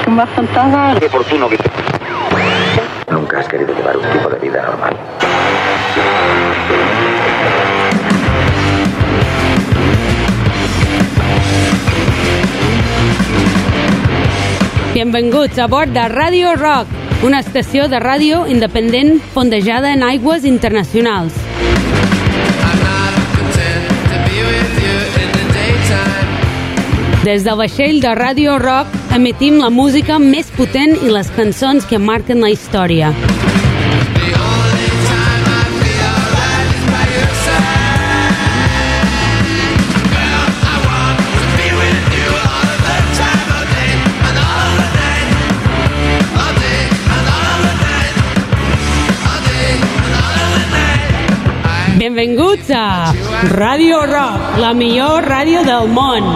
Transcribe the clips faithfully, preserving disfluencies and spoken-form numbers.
que me faltaba. Qué oportuno que... Nunca has querido llevar un tipo de vida normal. Benvinguts a bord de Radio Rock, una estació de ràdio independent fondejada en aigües internacionals. Des del vaixell de Radio Rock emetim la música més potent i les cançons que marquen la història. Benvinguts a Radio Rock, la millor ràdio del món.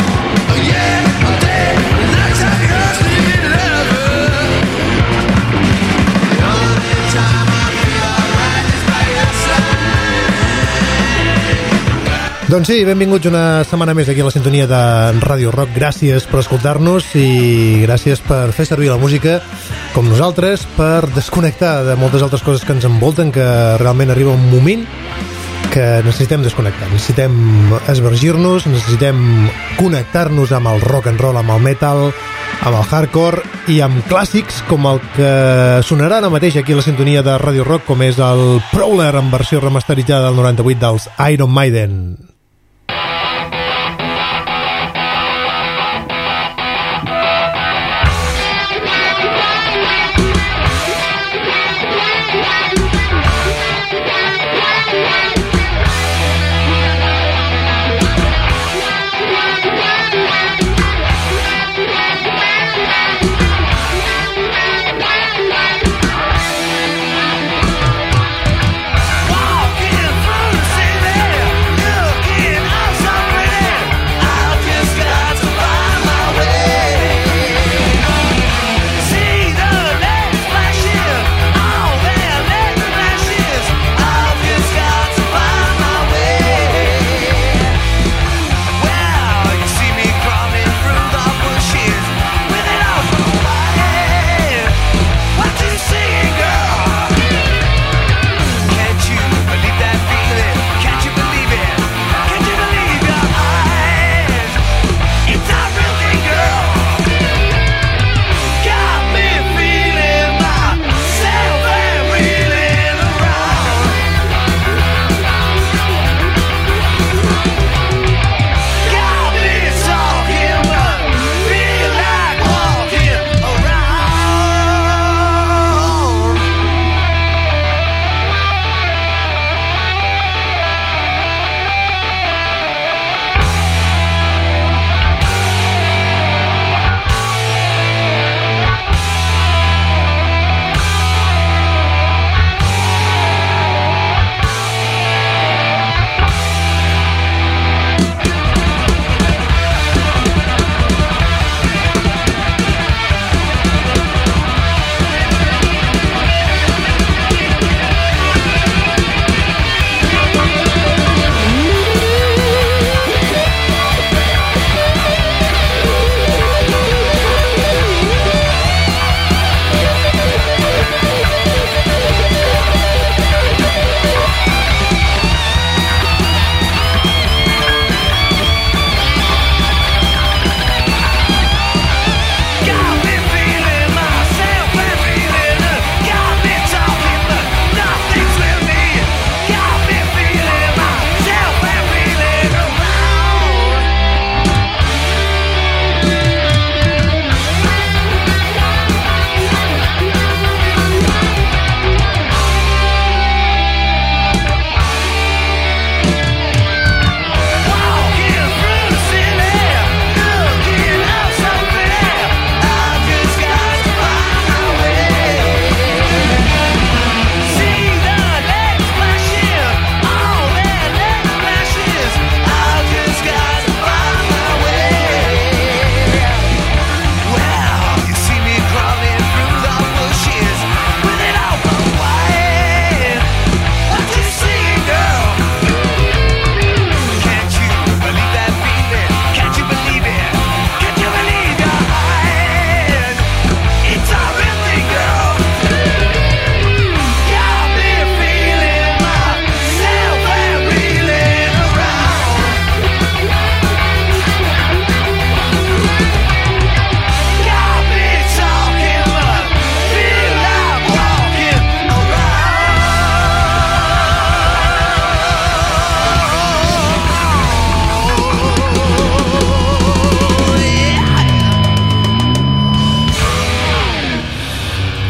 Doncs sí, benvinguts una setmana més aquí a la sintonia de Radio Rock. Gràcies per escoltar-nos i gràcies per fer servir la música com nosaltres per desconnectar de moltes altres coses que ens envolten, que realment arriba un moment que necessitem desconnectar, necessitem esvergir-nos, necessitem connectar-nos amb el rock and roll, amb el metal, amb el hardcore i amb clàssics com el que sonarà ara mateix aquí a la sintonia de Radio Rock, com és el Prowler en versió remasteritzada del noranta-vuit dels Iron Maiden. Walking through the city, look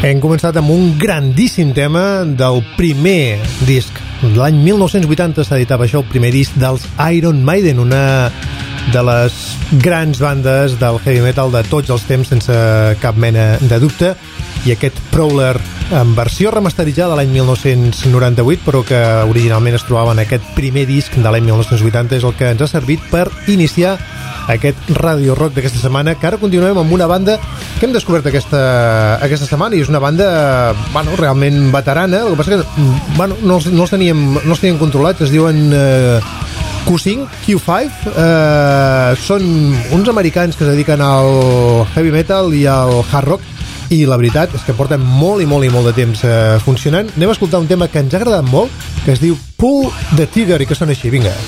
Hem començat amb un grandíssim tema del primer disc. L'any mil nou-cents vuitanta s'editava això, el primer disc dels Iron Maiden, una de les grans bandes del heavy metal de tots els temps, sense cap mena de dubte. I aquest Prowler en versió remasteritzada de l'any mil nou-cents noranta-vuit, però que originalment es trobava en aquest primer disc de l'any mil nou-cents vuitanta, és el que ens ha servit per iniciar aquest Radio Rock d'aquesta setmana, que ara continuem amb una banda que hem descobert aquesta, aquesta setmana, i és una banda, bueno, realment veterana. El que passa que, bueno, no els, no els, teníem, no els teníem controlats. Es diuen eh, Q cinc, Q cinc, eh, són uns americans que es dediquen al heavy metal i al hard rock, i la veritat és que porten molt i molt i molt de temps eh, funcionant. Anem a escoltar un tema que ens ha agradat molt, que es diu Pull the Trigger, i que sona així. Vinga.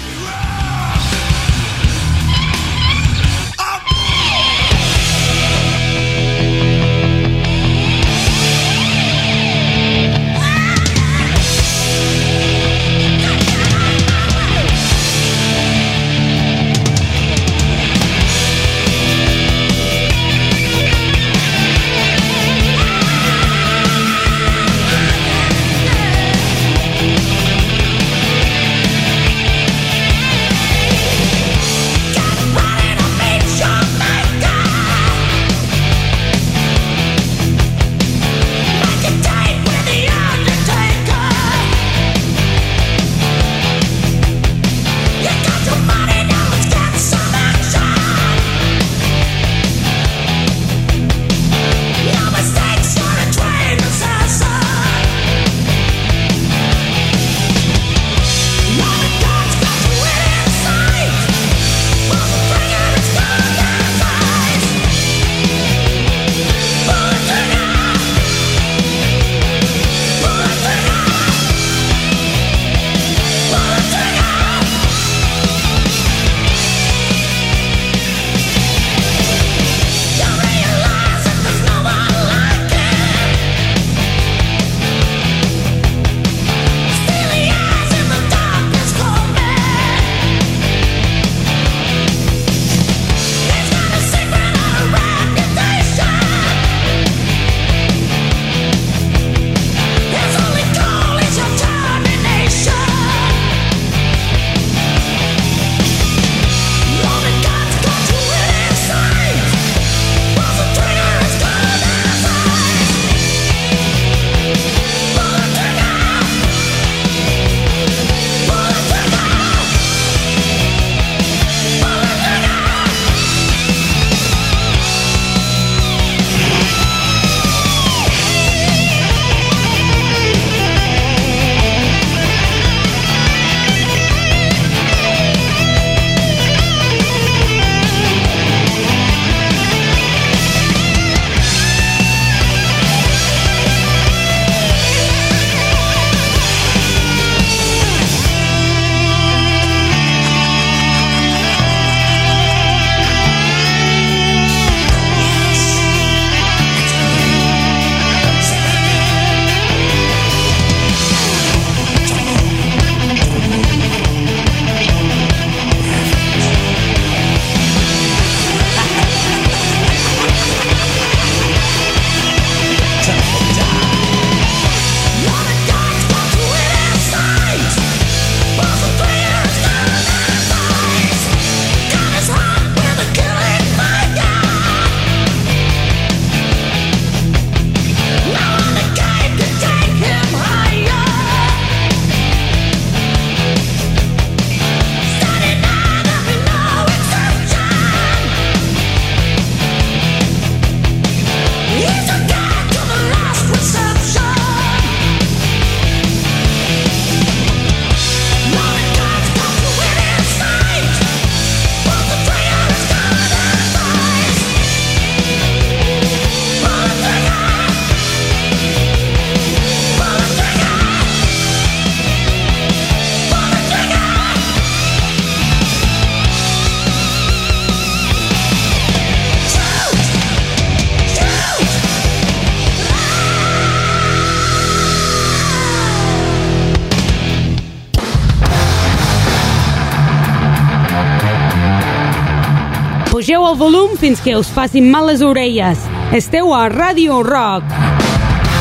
Pugeu el volum fins que us facin mal les orelles. Esteu a Radio Rock.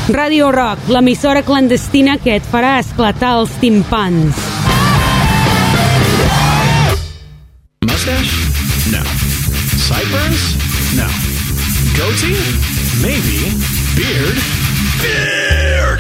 Radio Rock, l'emissora clandestina que et farà esclatar els timpans. Mustache? No. Sideburns? No. Goatee? Maybe. Beard? Beard!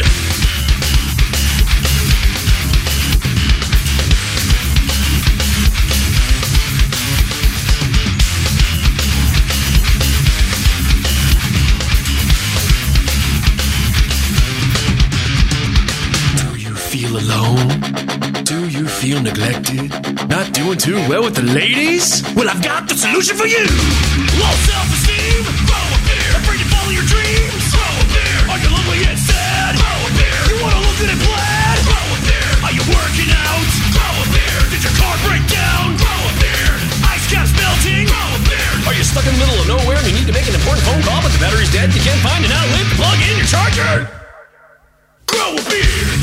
Do you feel alone? Do you feel neglected? Not doing too well with the ladies? Well, I've got the solution for you! Low self-esteem? Grow a beard! Afraid to follow your dreams? Grow a beard! Are you lonely and sad? Grow a beard! You wanna look good and plaid? Grow a beard! Are you working out? Grow a beard! Did your car break down? Grow a beard! Ice caps melting? Grow a beard! Are you stuck in the middle of nowhere and you need to make an important phone call but the battery's dead? You can't find an outlet to plug in your charger? Grow a beard!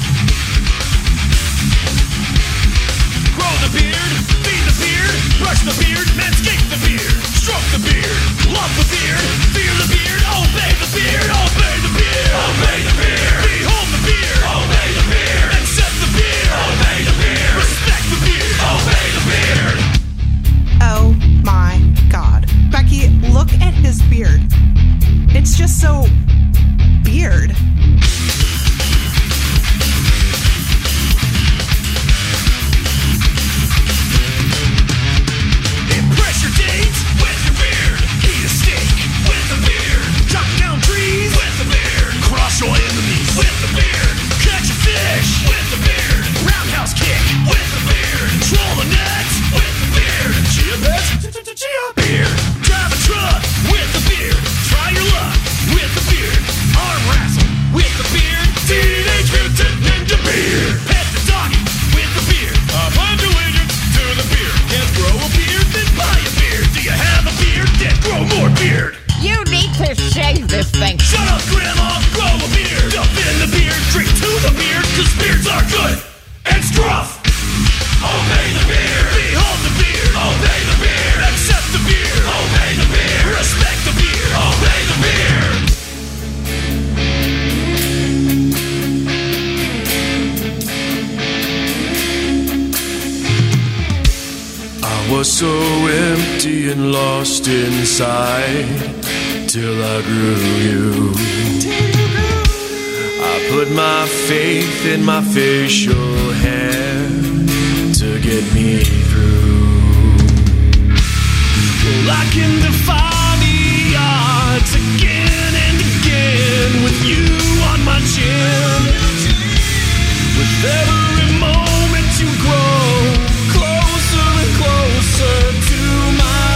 Grow the beard, feed the beard, brush the beard, manscape the beard, stroke the beard, love the beard, fear the beard, obey the beard, obey the beard, obey the beard, behold the beard, obey the beard, accept the beard, obey the beard, respect the beard, obey the beard. Oh my God. Becky, look at his beard. It's just so beard. Your enemies with the beard. Catch a fish with the beard. Roundhouse kick with the beard. Troll the nets with the beard. Chia pets, chia beard. Drive a truck with the beard. Try your luck with the beard. Arm wrestle with the beard. Teenage Mutant Ninja beard. Pet the doggy with the beard. I pledge allegiance to the beard. Can't grow a beard, then buy a beard. Do you have a beard? Then grow more beard. You need to shave this thing. Shut up, Grandma! Grow a beard! Dump in the beard, drink to the beard, cause beards are good and scruff! Obey the beard! Behold the beard! Obey the beard! Accept the beard! Obey the beard! Respect the beard! Obey the beard! I was so empty and lost inside till I grew you. I put my faith in my facial hair to get me through. Well, I can defy the odds again and again with you on my chin. With every moment you grow closer and closer to my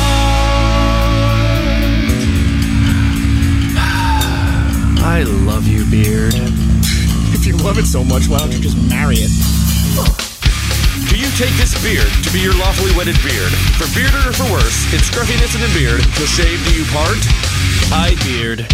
heart. I love you, beard. If you love it so much, why don't you just marry it? Do you take this beard to be your lawfully wedded beard? For bearded or for worse, in scruffiness and in beard, till shave do you part? I beard.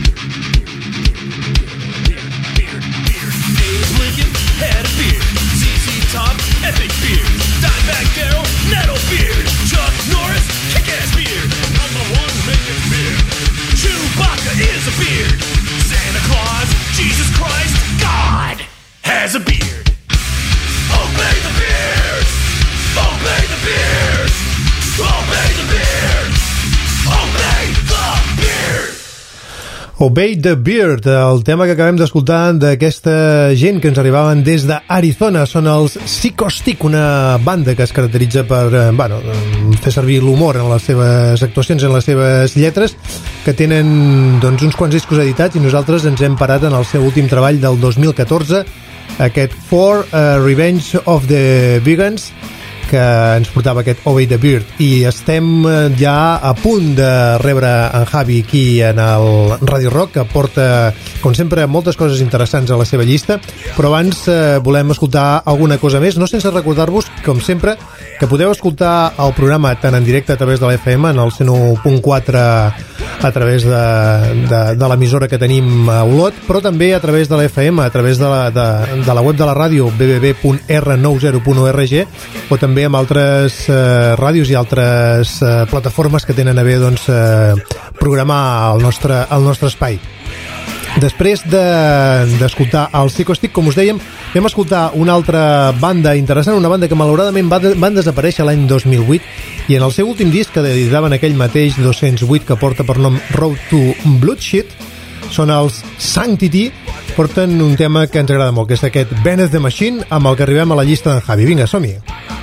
Beard, beard, beard. Abe Lincoln had a beard. Z Z Top, epic beard. Dimebag Darrell, Nettle beard. Chuck Norris, kick-ass beard. Number one, making beard. Chewbacca is a beard. Santa Claus, Jesus Christ, God has a beard. Obey the beard! Obey the beard! Obey the beard! Obey the beard! Obey the Beard, el tema que acabem d'escoltar d'aquesta gent que ens arribaven des d'Arizona. Són els Psychostick, una banda que es caracteritza per eh, bueno, fer servir l'humor en les seves actuacions, en les seves lletres, que tenen doncs, uns quants discos editats, i nosaltres ens hem parat en el seu últim treball del dos mil catorze, aquest For uh, Revenge of the Vegans, que ens portava aquest Obey the Beard. I estem ja a punt de rebre en Javi aquí en el Radio Rock, que porta, com sempre, moltes coses interessants a la seva llista, però abans eh, volem escoltar alguna cosa més, no sense recordar-vos, com sempre, que podeu escoltar el programa tant en directe a través de l'F M, en el cent u punt quatre, a través de, de, de l'emissora que tenim a Olot, però també a través de l'F M, a través de la, de, de la web de la ràdio, w w w punt r noranta punt org, o també amb altres eh, ràdios i altres eh, plataformes que tenen a bé doncs, eh, programar el nostre, el nostre espai. Després d'escoltar de, el Psychostick, com us dèiem, vam escoltar una altra banda interessant, una banda que malauradament va de, van desaparèixer l'any dos mil vuit, i en el seu últim disc, que editaven aquell mateix dos-cents vuit, que porta per nom Road to Bloodshed, són els Sanctity, porten un tema que ens agrada molt, que és aquest Beneath the Machine, amb el que arribem a la llista d'en Javi. Vinga, som-hi!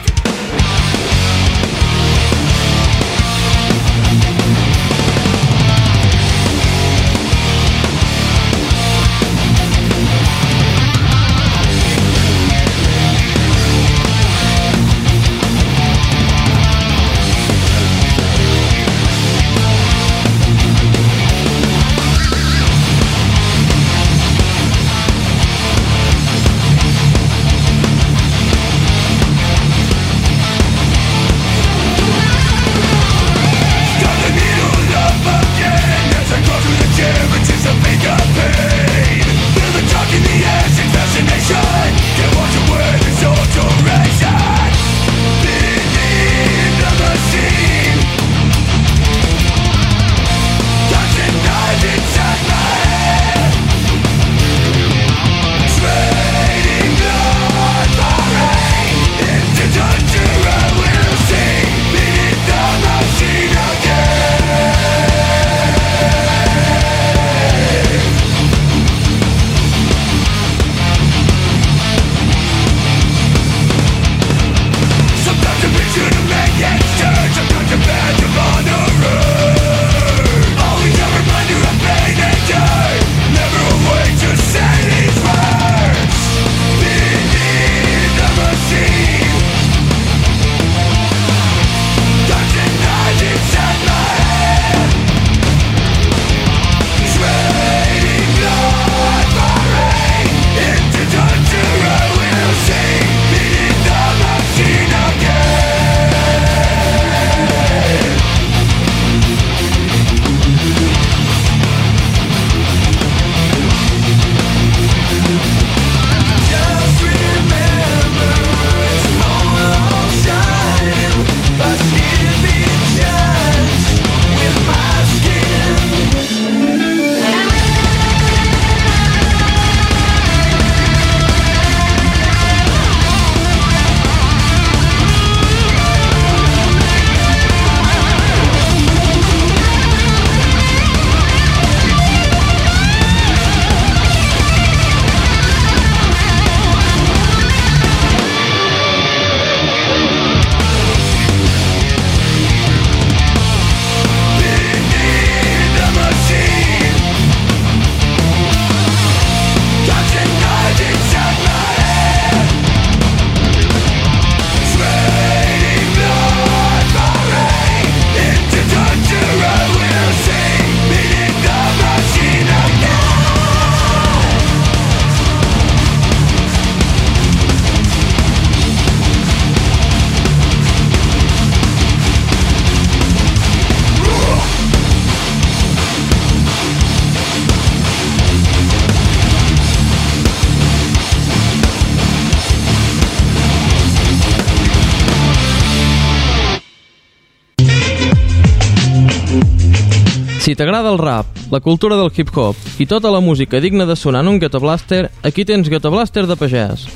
Si t'agrada el rap, la cultura del hip-hop i tota la música digna de sonar en un Ghetto Blaster, aquí tens Ghetto Blaster de pagès.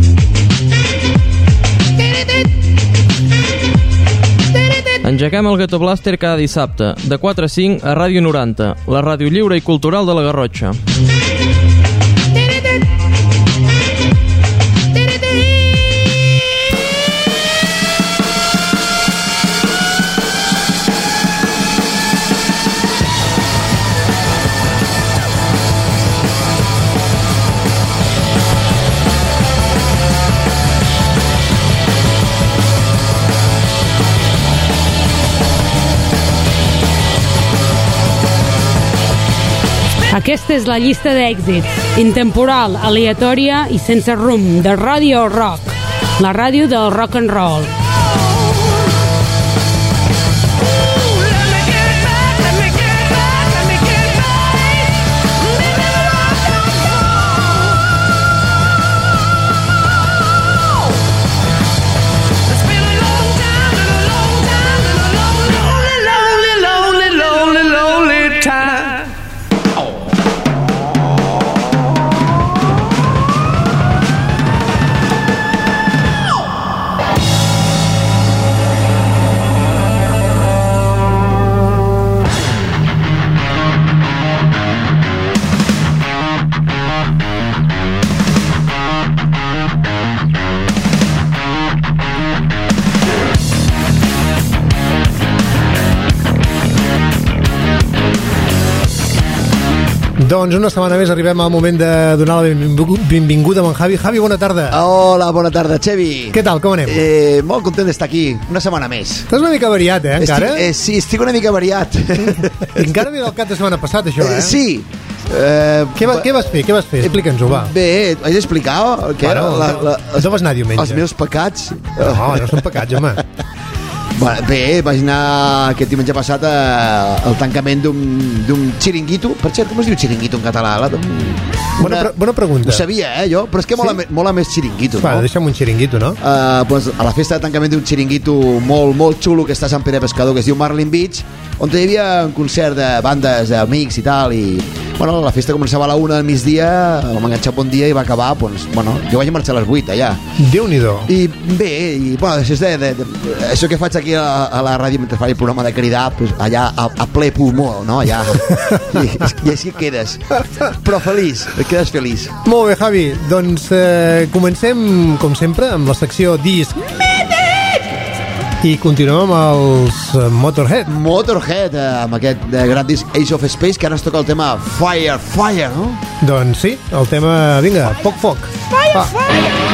Engeguem el Ghetto Blaster cada dissabte, de quatre a cinc a Ràdio noranta, la ràdio lliure i cultural de la Garrotxa. Aquesta és la llista d'èxits, intemporal, aleatòria i sense rumb, de Radio Rock, la ràdio del rock and roll. Doncs una setmana més arribem al moment de donar la benvinguda amb en Javi. Javi, bona tarda. Hola, bona tarda, Xevi. Què tal, com anem? Eh, molt content d'estar aquí, una setmana més. Estàs una mica variat, eh, encara? Estic, eh, sí, estic una mica variat. Encara ve del cap de setmana passat, això, eh? eh sí. Eh, què, va, què vas fer? Què vas fer? Explica'ns-ho, va. Bé, haig d'explicar què bueno, la, la, els, no vas anar diumenge. Els meus pecats. No, no són pecats, home. Bueno, bé, vaig anar aquest diumenge passat a, al tancament d'un xiringuito. Per cert, com es diu xiringuito en català? La, una, bona, pre bona pregunta. Ho sabia, eh, jo, però és que mola, sí? mola més xiringuito, Va, no? deixa'm un xiringuito, no? Uh, pues, a la festa de tancament d'un xiringuito molt, molt xulo que està a Sant Pere Pescador, que es diu Marlin Beach, on hi havia un concert de bandes, amics i tal, i bueno, la festa començava a la una del migdia, vam enganxar bon dia i va acabar, doncs, bueno, jo vaig marxar a les vuit allà. Déu-n'hi-do. I bé, i, bueno, això, és de, de, de, això que faig aquí a, a la ràdio mentre faig el programa de cridar, pues, allà a, a ple pulmó, no? Allà, i, i així quedes. Però feliç, et quedes feliç. Molt bé, Javi, doncs eh, comencem, com sempre, amb la secció Disc i continuem amb els Motorhead. Motorhead, eh, amb aquest eh, gran disc Ace of Space, que ara ens toca el tema Fire, Fire, no? Doncs sí, el tema, vinga, Poc Foc. Fire, Fire!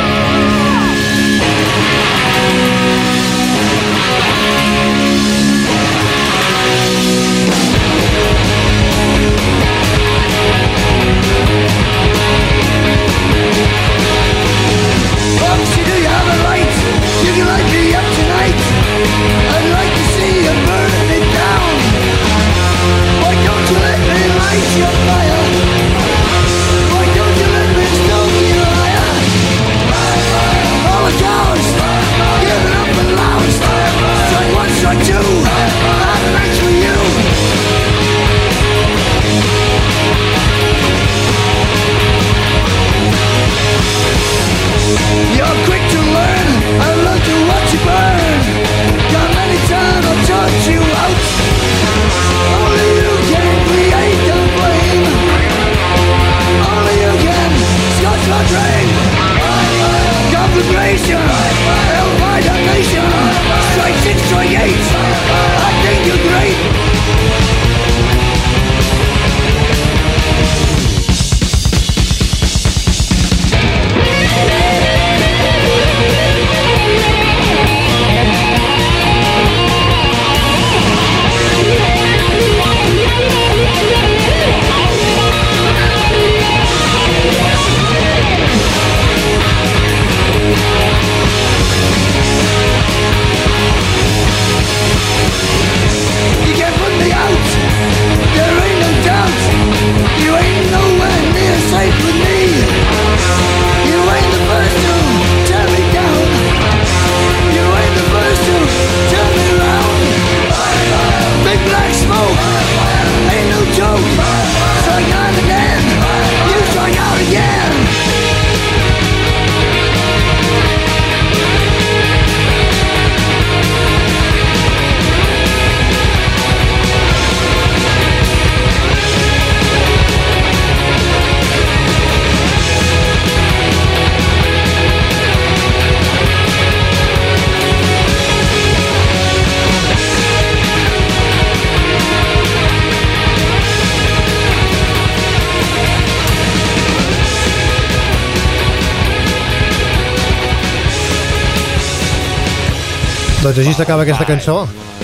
Doncs així s'acaba aquesta cançó.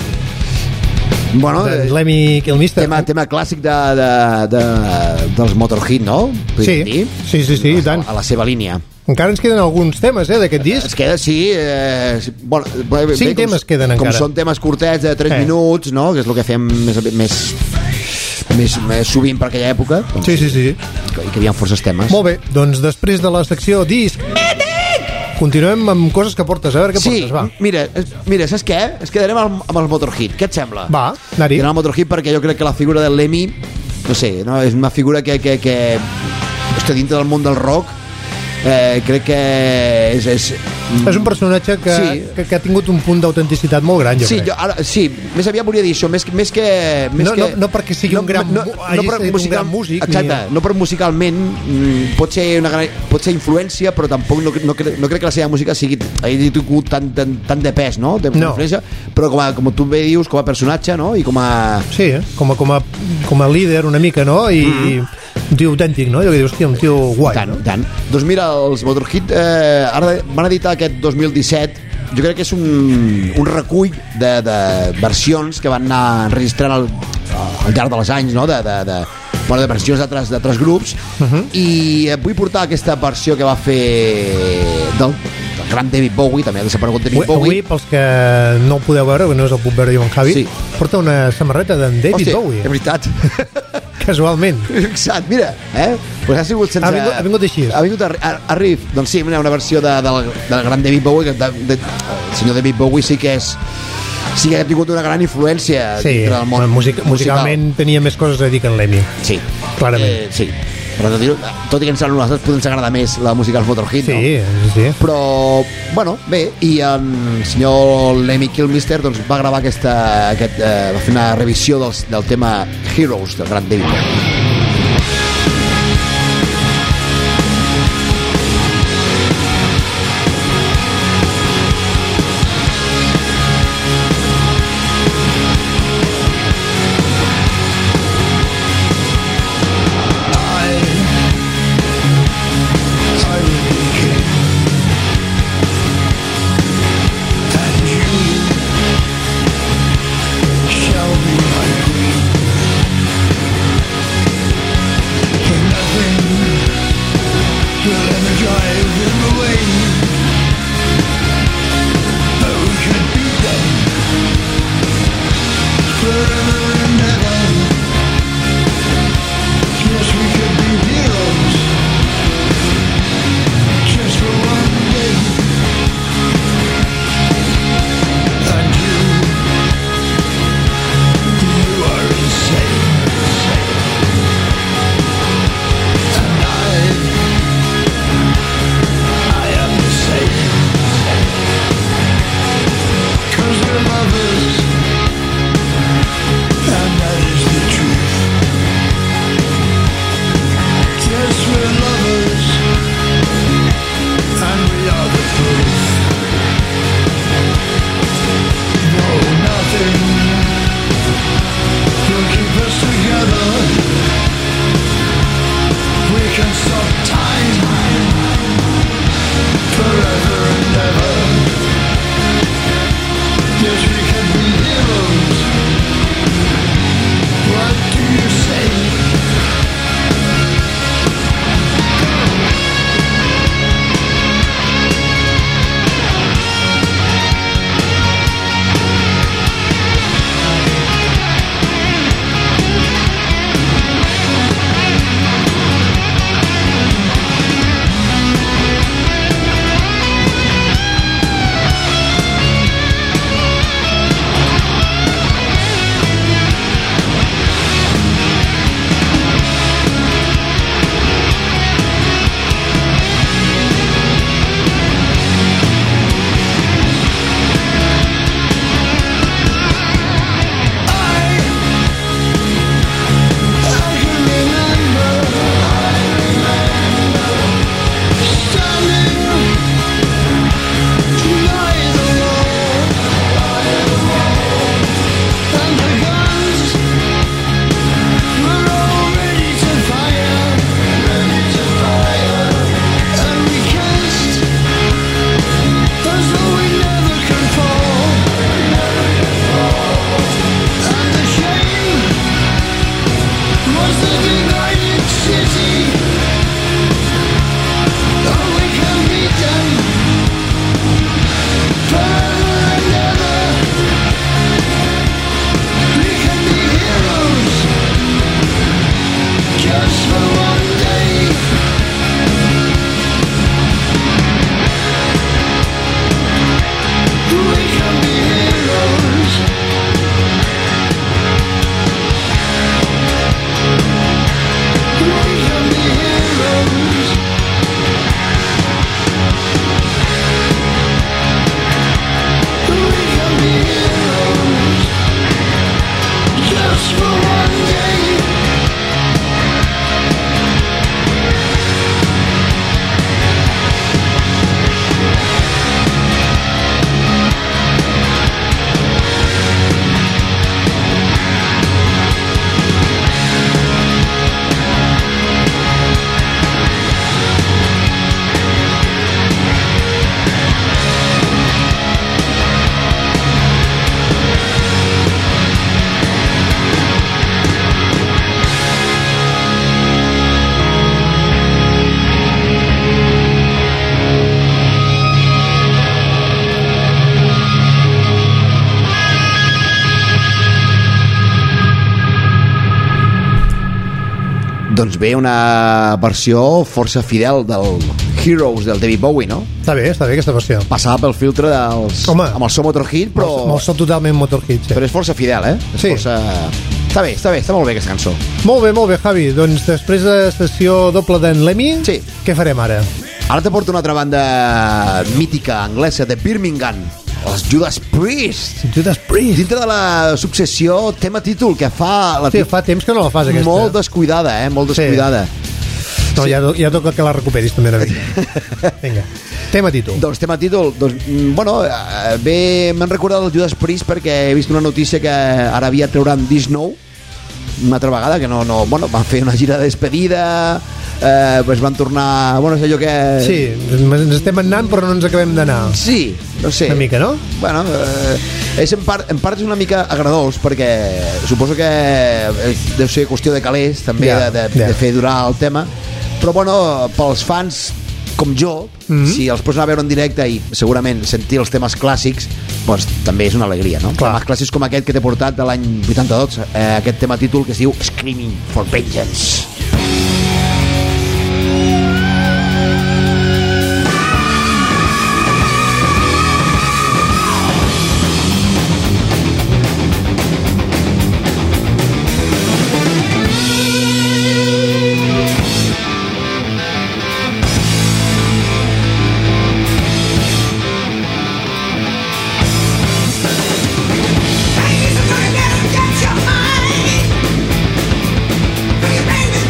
Bueno, de Lemmy Kilmister. Tema, tema clàssic de, de, de, dels Motorhead, no? Sí, sí, sí, sí, i tant. A la seva línia. Encara ens queden alguns temes, eh, d'aquest disc. Es queda, sí. Eh, bueno, bé, Cinc bé, temes com, queden encara. Com són temes curtets de tres eh. minuts, no? Que és el que fem més, més, més, més sovint per aquella època. Doncs, sí, sí, sí. I que hi havia forces temes. Molt bé, doncs després de la secció disc continuem amb coses que portes, a veure què sí, portes, va. Mira, mira, saps què? Es quedarem amb, amb els Motorhead, què et sembla? Va, anar-hi. Quedarem amb el Motorhead perquè jo crec que la figura del Lemmy, no sé, no? És una figura que, que, que està dintre del món del rock eh, crec que és... És, és un personatge que, sí. que, que ha tingut un punt d'autenticitat molt gran, jo sí, crec. Jo, ara, sí, més aviat volia dir això, més, més que... Més no, que no, no perquè sigui no, un gran, no, no per musical, un gran músic. Exacte, ni... no per musicalment, mm, pot ser una gran, pot ser influència, però tampoc no, no, cre, no crec que la seva música sigui, hagi tingut tant, tant, tant de pes, no? De no. Però com, a, com tu bé dius, com a personatge, no? I com a... Sí, com a, com a, com a líder una mica, no? I... Mm-hmm. Un tio autèntic, no? Jo que dius, hòstia, un tio guai. Tant, no? tant. Doncs mira, els Motorhead eh, ara van editar aquest dos mil disset. Jo crec que és un, un recull de, de versions que van anar enregistrant al, al llarg dels anys, no? De, de, de, bueno, de versions d'altres d'altres grups. Uh-huh. I vull portar aquesta versió que va fer del, del gran David Bowie, també ha desaparegut David avui, Bowie. Avui, pels que no ho podeu veure, no us el puc veure jo en Javi, sí. Porta una samarreta d'en David Hòstia, Bowie. És veritat. Casualment. Exacte, mira, eh? Pues ha sigut sense... Ha vingut, ha vingut així. Ha vingut a, a, a riff. Doncs sí, mira, una versió de, del, del gran David Bowie, que de, de, el senyor David Bowie sí que és... Sí que ha tingut una gran influència sí, dintre del món music, musical. Musicalment tenia més coses a dir que en Lemmy. Sí. Clarament. Eh, sí. Però tot i que ens a nosaltres podem agradar més la música dels Motorhead, sí, no? Sí, però, bueno, bé, i el senyor Lemmy Kilmister doncs, va gravar aquesta, aquest, eh, va fer una revisió dels, del tema Heroes del gran David Bowie. doncs ve una versió força fidel del Heroes del David Bowie, no? Està bé, està bé aquesta versió. Passava pel filtre dels... Home, amb el so Motorhead, però... Amb el so totalment Motorhead, sí. Però és força fidel, eh? És Sí. força... Està bé, està bé, està molt bé aquesta cançó. Molt bé, molt bé, Javi. Doncs després de sessió doble d'en Lemmy, Sí. què farem ara? Ara te porto una altra banda mítica anglesa de Birmingham, els Judas Priest. Judas Priest. Dintre de la successió tema títol que fa la Sí, fa temps que no la fas, aquesta. molt descuidada, eh? Molt Sí. descuidada. No, ja, ja toca que la recuperis també una mica. Vinga, tema títol. Doncs tema títol, doncs, mm, bueno, eh, bé, m'han recordat el Judas Priest perquè he vist una notícia que ara havia treuran disc nou, una altra vegada, que no, no, bueno, van fer una gira de despedida, eh, pues van tornar, bueno, és allò que... Sí, ens estem anant però no ens acabem d'anar. Sí, no sé. Una mica, no? Bueno, eh, és en, part, en part és una mica agradós perquè suposo que eh, deu ser qüestió de calés també Ja, de, de, ja. de fer durar el tema, però bueno, pels fans com jo, Mhm. si els pots anar a veure en directe i segurament sentir els temes clàssics, doncs també és una alegria, no? Clar. Temes clàssics com aquest que t'he portat de l'any vuitanta-dos, eh, aquest tema títol que es diu Screaming for Vengeance. Get your mind. Bring it, bring it.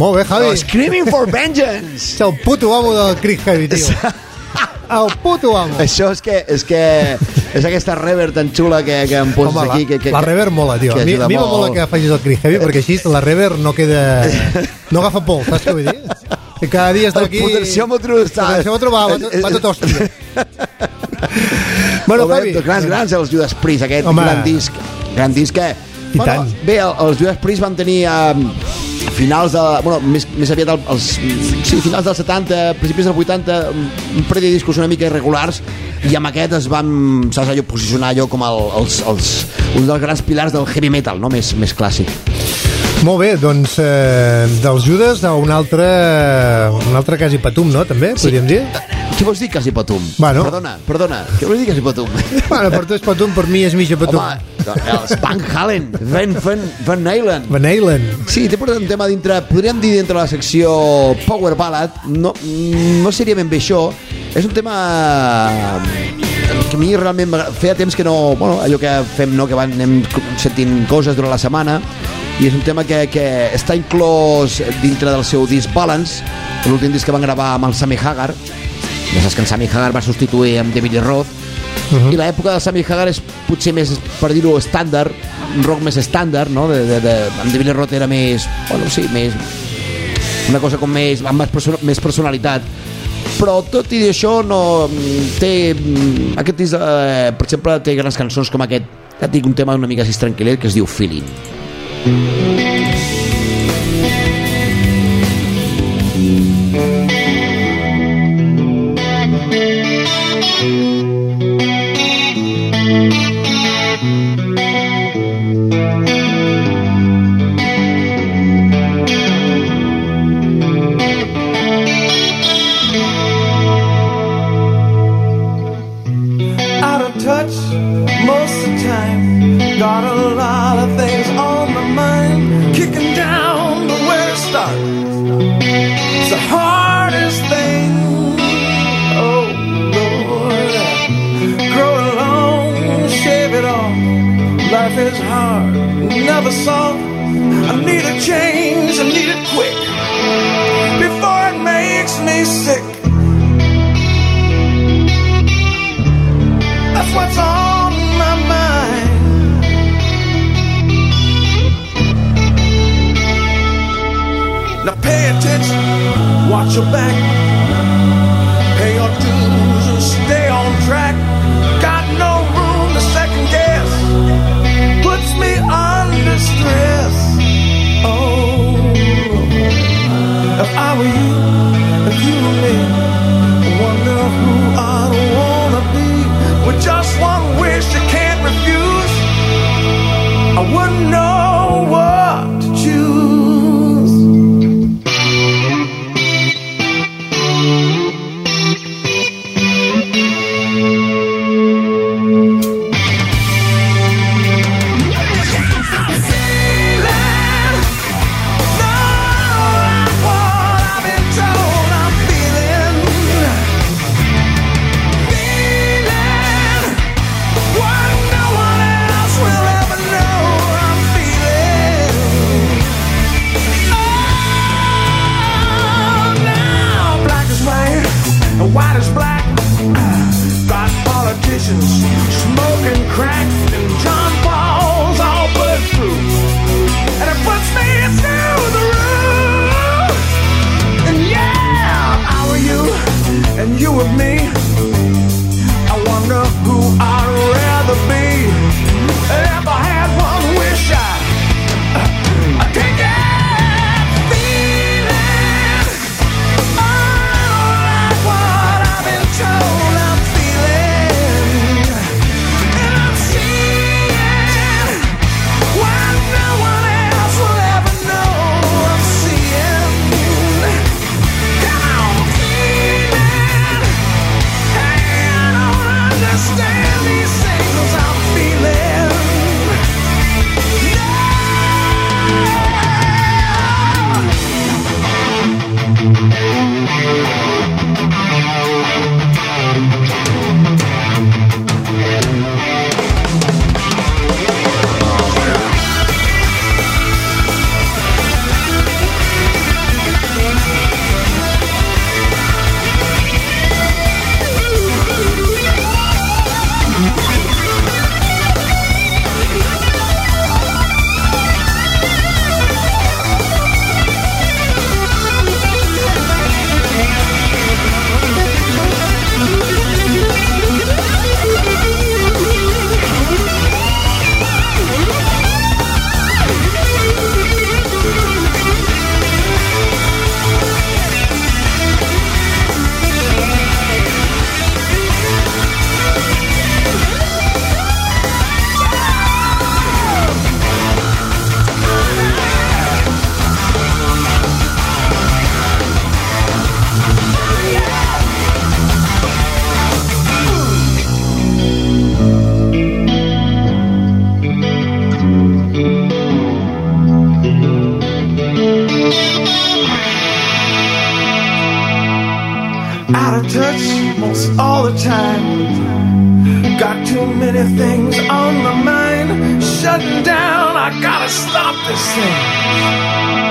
Molt bé, Javi. Screaming for Vengeance. És el puto amo del Crit Heavy, tio. El puto amo. Això és que és, que és aquesta reverb tan xula que, que em poses Home, aquí. Que, que, la reverb mola, tio. A mi, a mi me mola que facis el Crit Heavy, perquè així la reverb no queda... No agafa pol, saps què vull dir? Que cada dia està aquí... El potenciòmetre està... El potenciòmetre va, va, va tot hòstia. Bueno, Fabi... Grans, grans els Judas Priest, aquest Home. gran disc. Gran disc que... I bueno, tant. Bé, el, els Judas Priest van tenir um, finals de... Bueno, més, més aviat el, els... Sí, finals dels setanta, principis dels vuitanta, un parell de discos una mica irregulars, i amb aquest es van, saps, allò, posicionar allò com el, els, els, un dels grans pilars del heavy metal, no? Més, més clàssic. Molt bé, doncs eh, dels Judas a un altre un altre quasi patum, no? També, Sí. podríem dir? Què vols dir quasi patum? Bueno. Perdona, perdona, què vols dir quasi patum? Bueno, per tu és patum, per mi és mitja patum. Home, els Van Halen, Van, Van, Van Halen. Van Halen. Sí, t'he portat un tema dintre, podríem dir dintre la secció Power Ballad, no, no seria ben bé això, és un tema que a mi realment m'agrada. Feia temps que no, bueno, allò que fem, no, que van, anem sentint coses durant la setmana, i és un tema que, que està inclòs dintre del seu disc Balance, l'últim disc que van gravar amb el Sammy Hagar. Ja saps que en Sammy Hagar va substituir amb David Lee Roth, uh-huh. I l'època del Sammy Hagar és potser més, per dir-ho, estàndard, un rock més estàndard, no? De, de, de, amb David Lee Roth era més, bueno, sí, més una cosa com més, amb més, person més personalitat, però tot i això no té, aquest disc, eh, per exemple, té grans cançons com aquest, ja et dic, un tema una mica així tranquil·let que es diu Feeling. Out of touch most of the time, got a lot of things on my mind, kicking down to where to start. It's the hardest thing, oh Lord. Grow along, shave it off. Life is hard, never soft. I need a change, I need it quick, before it makes me sick. That's what's on my mind. Now pay attention, watch your back, pay your dues and stay on track. Got no room to second guess, puts me under stress. Oh, if I were you, if you were me, time. Got too many things on my mind. Shutting down, I gotta stop this thing.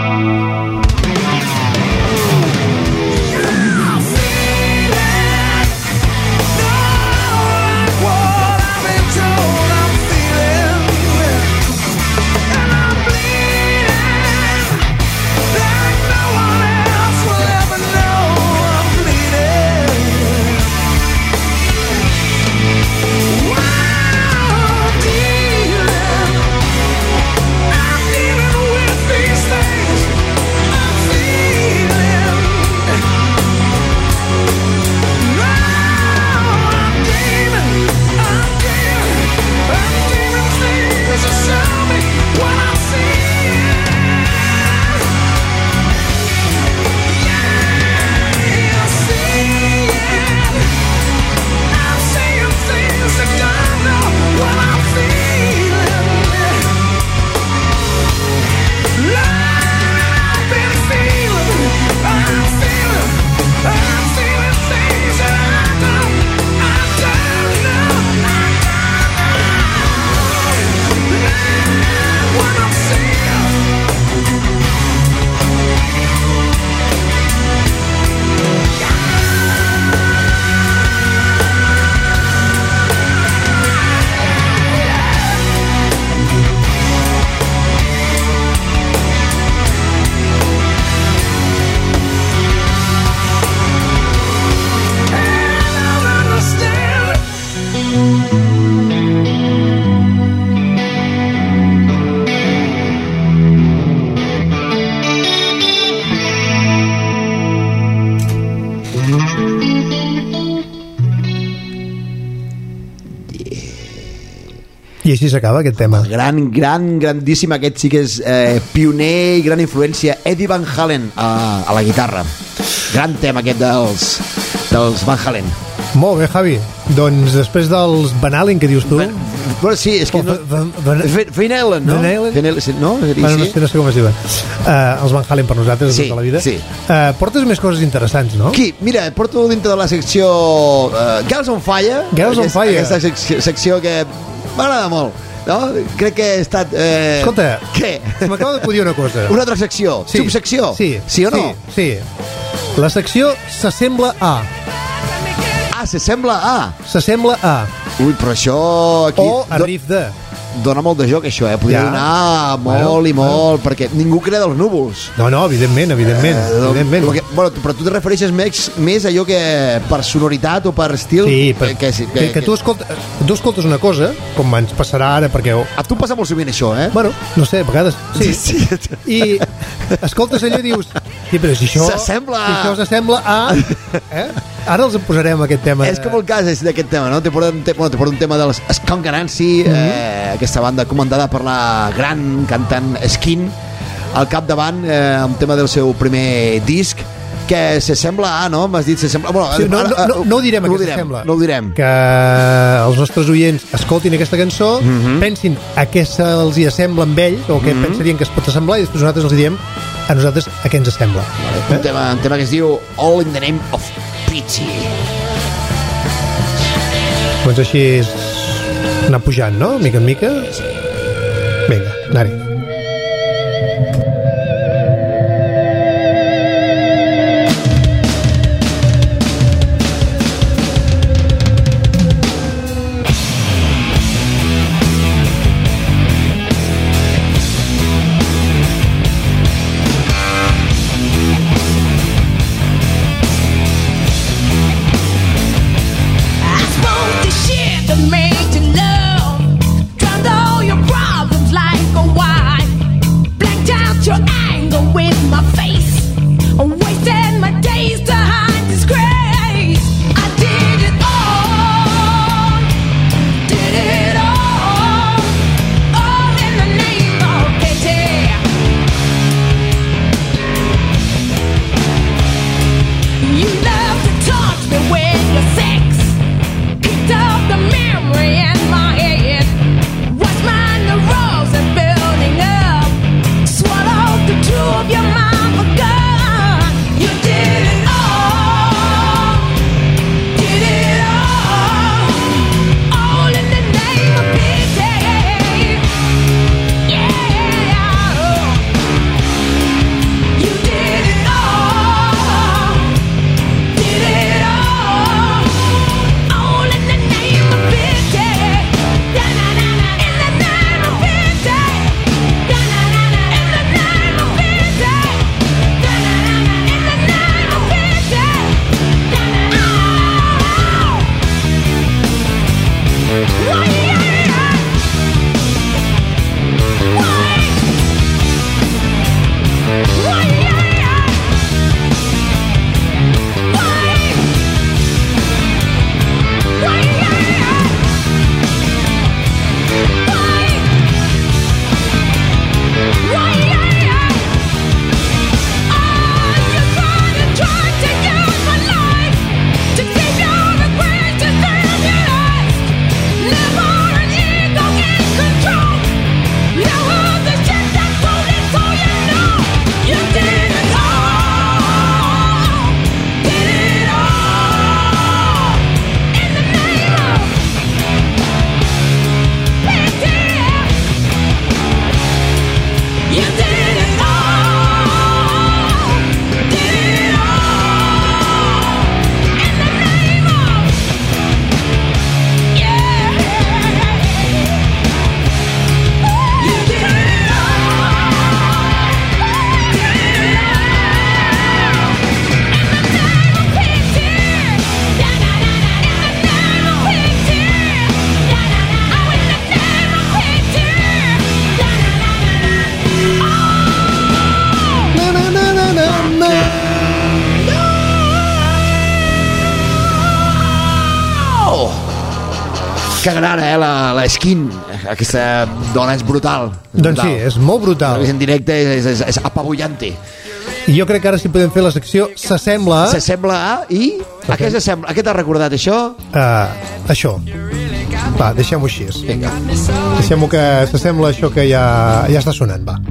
I així s'acaba aquest tema. Gran, gran, grandíssim. Aquest sí que és eh, pioner i gran influència. Eddie Van Halen a, a la guitarra. Gran tema aquest dels, dels Van Halen. Molt bé, Javi. Doncs després dels Van Halen, que dius tu... Van, bueno, sí, és que... No, Van, Van, Van Halen, no? Van Halen? Van Halen, no? Bueno, no, sé, no sé com es diuen. Uh, els Van Halen per nosaltres sí, de tota la vida. Sí. Uh, portes més coses interessants, no? Qui? Mira, porto dintre de la secció uh, Girls on Fire. Girls on Fire. Aquesta secció, secció que m'agrada molt, no? Crec que he estat... Eh... Escolta, què? M'acaba d'acudir una cosa. Una altra secció? Sí. Subsecció? Sí. Sí o no? Sí, sí. La secció s'assembla a... Ah, s'assembla a... S'assembla a... Ui, però això... Aquí o a riff de... Dona molt de joc, això, eh? Podria ja. donar molt bueno, i molt, bueno. perquè ningú crea dels núvols. No, no, evidentment, evidentment. Eh, evidentment. Que, bueno, però tu te refereixes més, més a allò que per sonoritat o per estil... Sí, per, que, que, que, que, que tu, escolta, tu escoltes una cosa, com ens passarà ara, perquè... A tu passa molt sovint això, eh? Bueno, no sé, a vegades... Sí, sí, sí. I escoltes allò i dius... Sí, però si això... S'assembla... Si això s'assembla a... Eh? Ara els en posarem aquest tema. És com el cas d'aquest tema, no? Te porta un, te, bueno, te porta un tema dels Skunk Anansi, mm -hmm. eh, aquesta banda comandada per la gran cantant Skin, al capdavant, eh, un tema del seu primer disc, que s'assembla a, no? M'has dit s'assembla... Bueno, sí, no, no, no, no ho direm, no que s'assembla. No ho direm. Que els nostres oients escoltin aquesta cançó, mm -hmm. pensin a què se'ls hi assembla amb ells, o què mm -hmm. pensarien que es pot assemblar, i després nosaltres els diem a nosaltres a què ens assembla. Vale, eh? un, tema, un tema que es diu All in the Name of Pity. Doncs així és anar pujant, no? Mica en mica. Sí. Vinga, anar-hi. You love to touch me with your sex. Picked up the memory Que agrada, eh, la, la skin. Aquesta dona és brutal. És Doncs brutal. sí, és molt brutal. En directe és, és, és apabullante. I jo crec que ara sí podem fer la secció S'assembla a... S'assembla a... I? A què s'assembla? A què t'ha recordat això? Uh, això. Va, deixem-ho així. Vinga. Deixem-ho que s'assembla a això que ja, ja està sonant, va.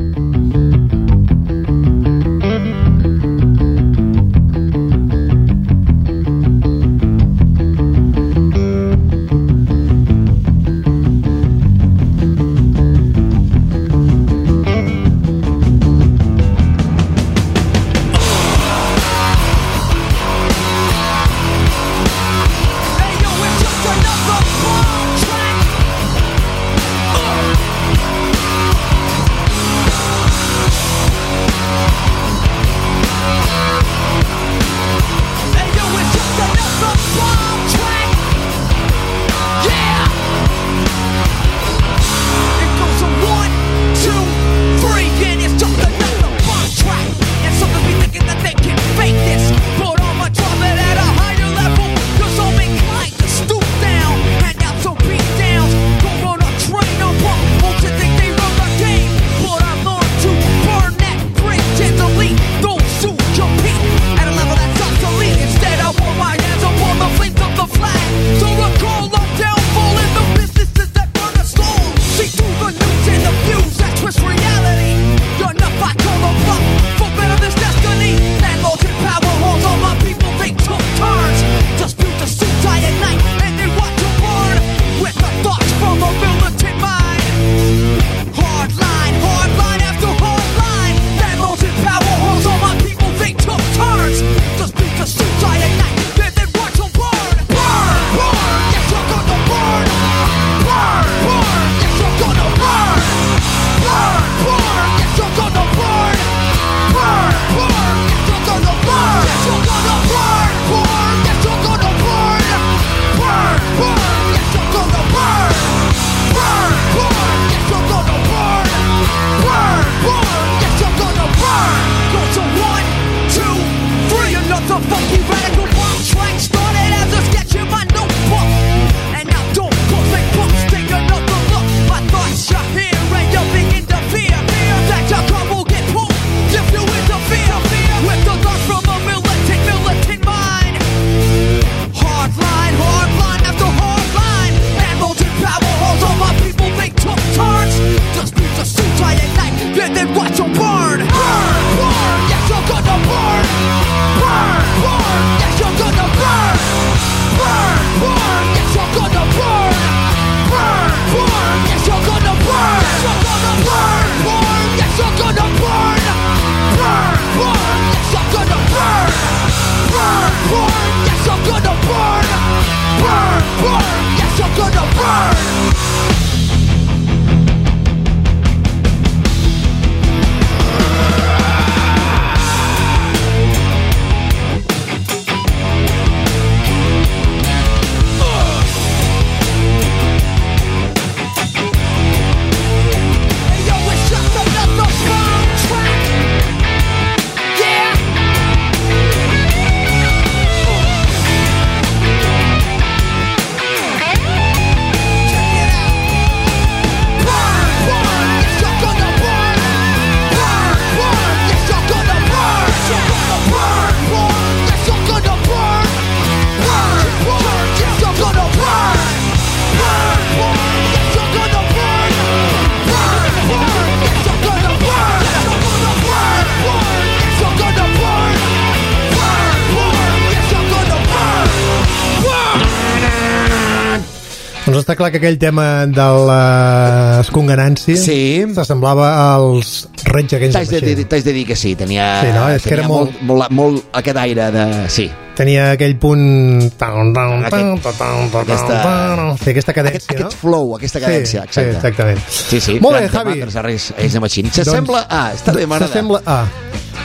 Doncs està clar que aquell tema de l'esconganància sí. s'assemblava als Rage Against the Machine. T'haig de dir que sí, tenia, sí, no? És tenia que era molt, molt, molt aquest aire de... Sí. Tenia aquell punt... Aquest, aquesta, sí, aquesta cadència, aquest, no? Aquest flow, aquesta cadència, sí, exacte. Sí, exactament. Sí, sí. Molt bé, Javi. S'assembla a... Està bé, m'agrada. S'assembla a...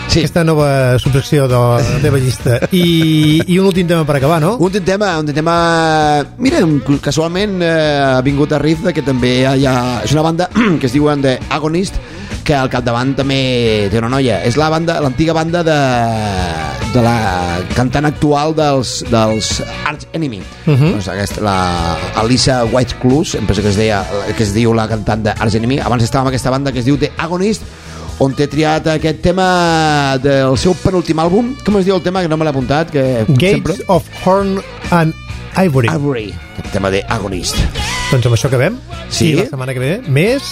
Sí. Aquesta nova subsecció de la teva llista. I, I un últim tema per acabar, no? Un últim tema, un últim tema... Mira, casualment eh, ha vingut a riff que també hi ha... És una banda que es diuen The Agonist, que al capdavant també té una noia. És la banda, l'antiga banda de, de la cantant actual dels, dels Arch Enemy. Uh-huh. Doncs aquesta, la Alissa White-Cluse, em penso que es, deia, que es diu la cantant de Arch Enemy. Abans estava amb aquesta banda que es diu The Agonist, on té triat aquest tema del seu penúltim àlbum. Com es diu el tema, que no me l'he apuntat? Que Gates sempre... of Horn and Ivory. Ivory, el tema de Agonist. Doncs amb això acabem. Sí. I la setmana que ve, més...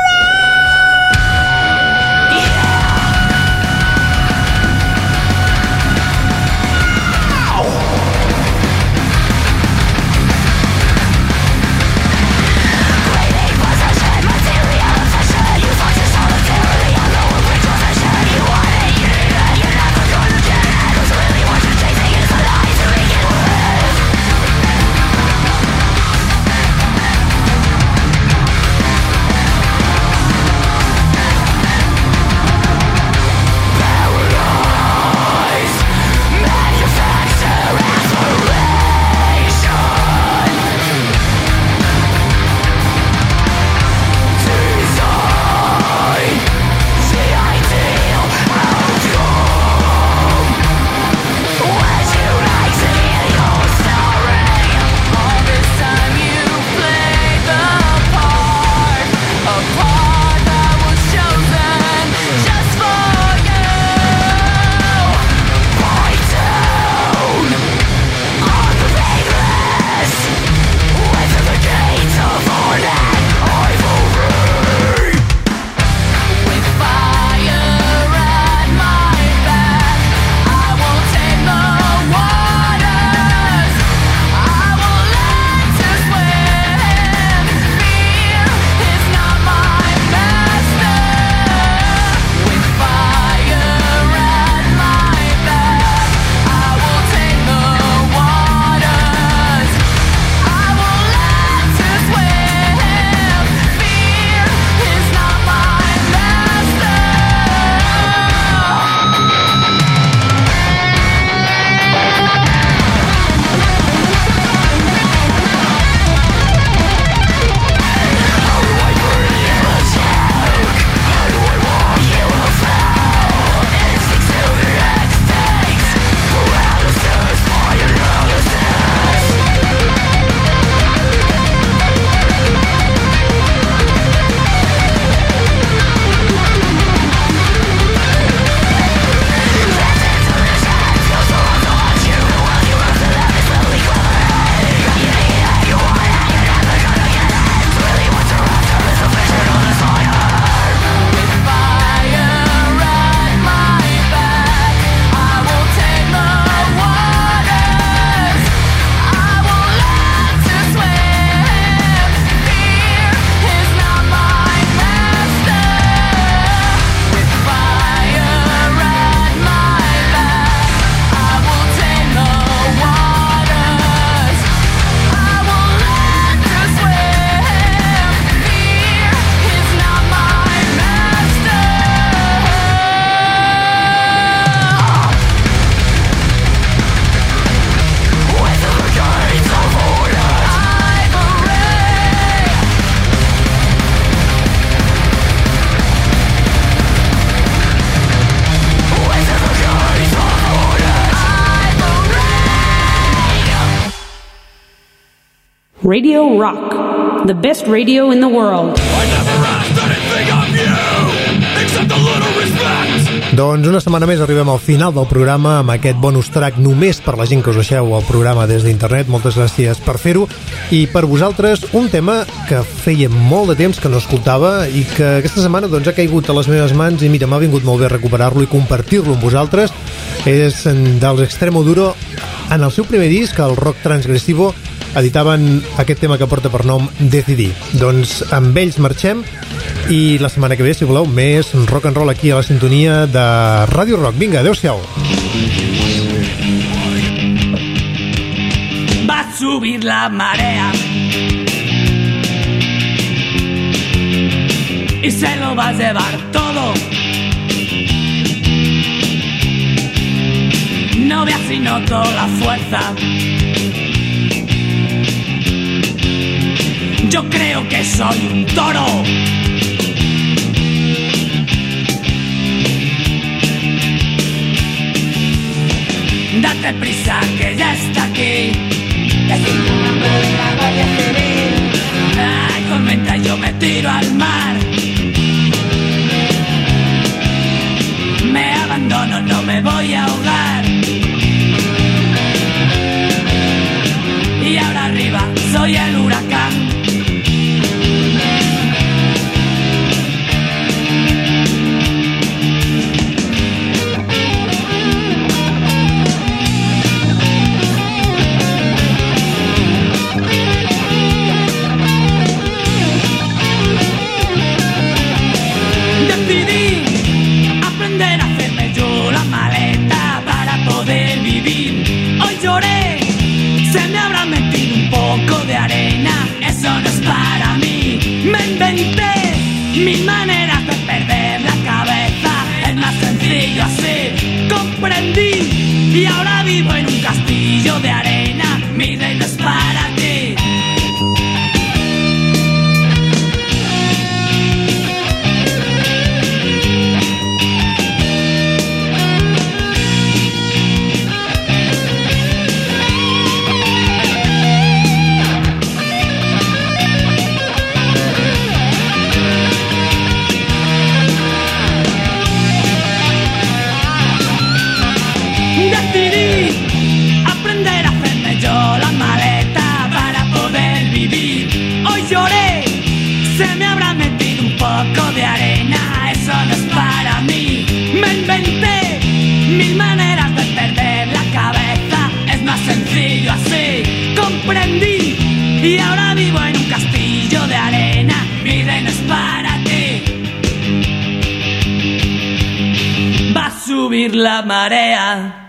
Radio Rock, the best radio in the world. I never asked anything of you, except a little respect. Doncs una setmana més arribem al final del programa amb aquest bonus track només per la gent que us deixeu el programa des d'internet. Moltes gràcies per fer-ho. I per vosaltres, un tema que feia molt de temps que no escoltava i que aquesta setmana doncs, ha caigut a les meves mans i mira, m'ha vingut molt bé recuperar-lo i compartir-lo amb vosaltres. És dels Extremoduro. En el seu primer disc, el Rock Transgressivo, editaven aquest tema que porta per nom Decidí. Doncs amb ells marxem i la setmana que ve, si voleu, més rock and roll aquí a la sintonia de Radio Rock. Vinga, adeu-siau. Va a subir la marea y se lo va a llevar todo. novia si noto la fuerza. Yo creo que soy un toro. Date prisa que ya está aquí. Que sin una buena guardia civil. Ay, tormenta, yo me tiro al mar. Me abandono, no me voy a ahogar. Y ahora arriba soy el huracán. Lloré, se me habrá metido un poco de arena. Eso no es para mí. Me inventé mil maneras de perder la cabeza. Es más sencillo así. Comprendí y ahora vivo en un castillo de arena. Mi reino es para ti. Se me habrá metido un poco de arena. Eso no es para mí. Me inventé mil maneras de perder la cabeza. Es más sencillo así. Comprendí y ahora vivo en un castillo de arena. Mi reino es para ti. Va a subir la marea.